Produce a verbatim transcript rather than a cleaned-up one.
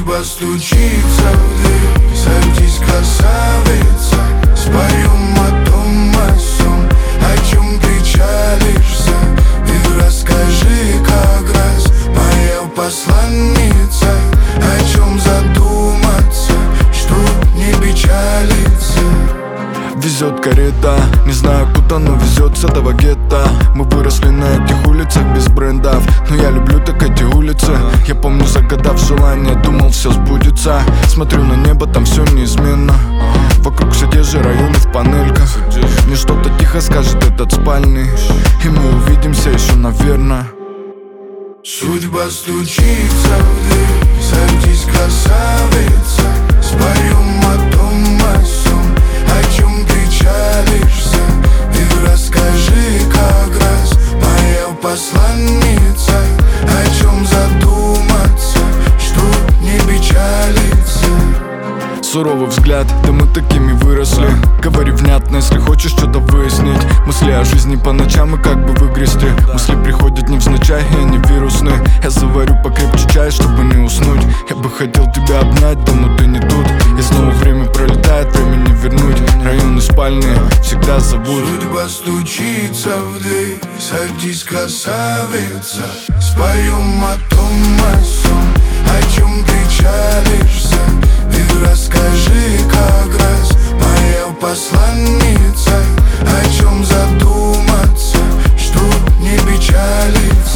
Судьба стучится в дверь, садись, красавица. Споем о том, о сём, о чем печалишься. И расскажи как раз, моя посланница, о чем задуматься, чтоб не печалиться. Везет карета, не знаю куда, но везет с этого гетто. Мы выросли на этих улицах без брендов, но я люблю так эти улицы. Я помню, загадав желание, думал, все сбудется. Смотрю на небо, там все неизменно. Вокруг все те же районы в панельках. Мне что-то тихо скажет этот спальный, и мы увидимся еще, наверное. Судьба стучится в дверь, садись, красавица. Споем о том, о сём, о чем печалишься. И расскажи как раз, моя посланница, о чем задуматься, чтоб не печалиться. Суровый взгляд, да мы такими выросли. Говори внятно, если хочешь что-то выяснить. Мысли о жизни по ночам и как бы выгрести. Мысли приходят невзначай, и они вирусные. Я заварю покрепче чай, чтобы не уснуть. Я бы хотел тебя обнять, да но ты не тут. И снова время пролетает, время не вернуть. Районы спальные всегда зовут. Судьба стучится в дверь, садись, красавица. Споем о том, о сём, о чем печалишься. И расскажи как раз, моя посланница, о чем задуматься, чтоб не печалиться.